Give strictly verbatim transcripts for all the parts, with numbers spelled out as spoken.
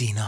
سینا.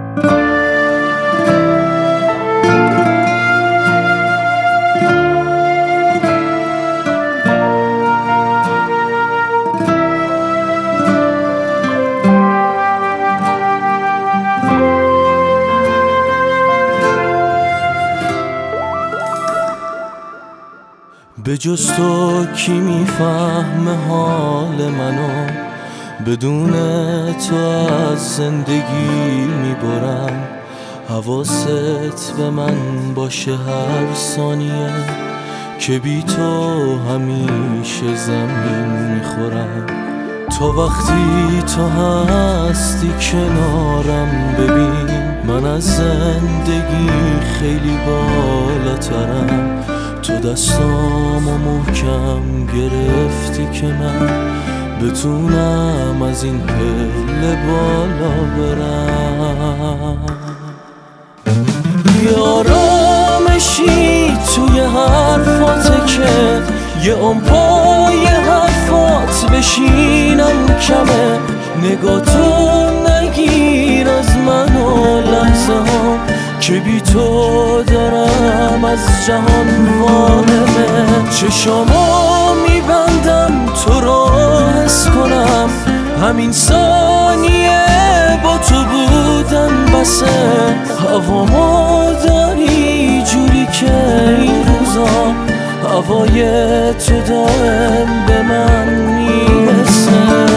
به جز تو کی میفهمه حال منو، بدون تو از زندگی میبرم. حواست به من باشه هر ثانیه که بی تو همیشه زمین میخورم. تا وقتی تو هستی کنارم ببین، من از زندگی خیلی بالاترم. تو دستامو محکم گرفتی که من بتونم از این پله بالا برم. یه آرامشی توی حرفاته که یه عمر پای حرفات بشینم کمه. نگاه تو نگیر از من و لحظه ها که بی تو دارم از جهان وانمه. چشامو میبندم تو رو حس کنم، همین ثانیه با تو بودن بسه. هوامو داری جوری که این روزا هوای تو دائم به من میرسه.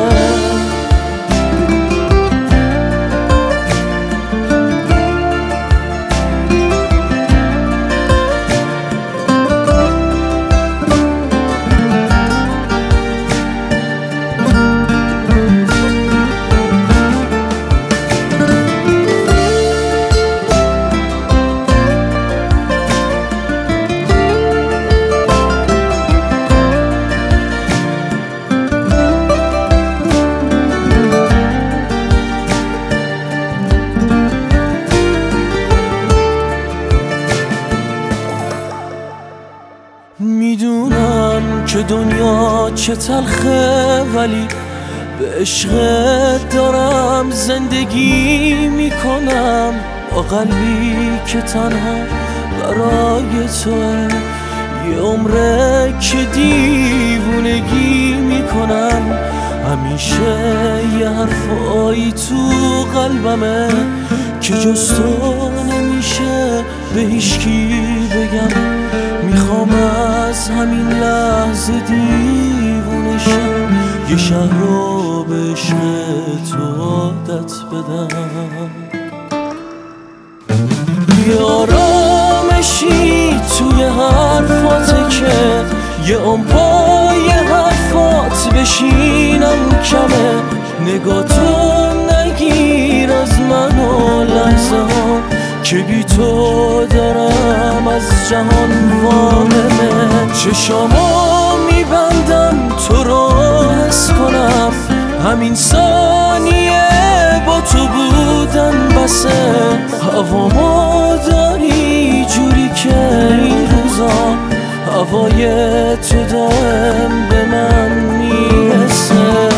میدونم که دنیا چه تلخه، ولی به عشقت دارم زندگی میکنم. با قلبی که تنها برای توه، یه عمره که دیوونگی میکنم. همیشه یه حرفایی تو قلبمه که جز تو نمیشه به هیچکی بگم. میخوام از همین لحظه دیوونه شم، یه شهر رو به عشق تو عادت بدم. یه آرامشی توی حرفاته که یه عمر پای حرفات بشینم کمه. نگاه تو نگیر از من و لحظه ها که بی تو دارم از جهان وانمه. چشامو میبندم تو رو حس کنم، همین ثانیه با تو بودن بسه. هوامو داری جوری که این روزا هوای تو دائم به من میرسه.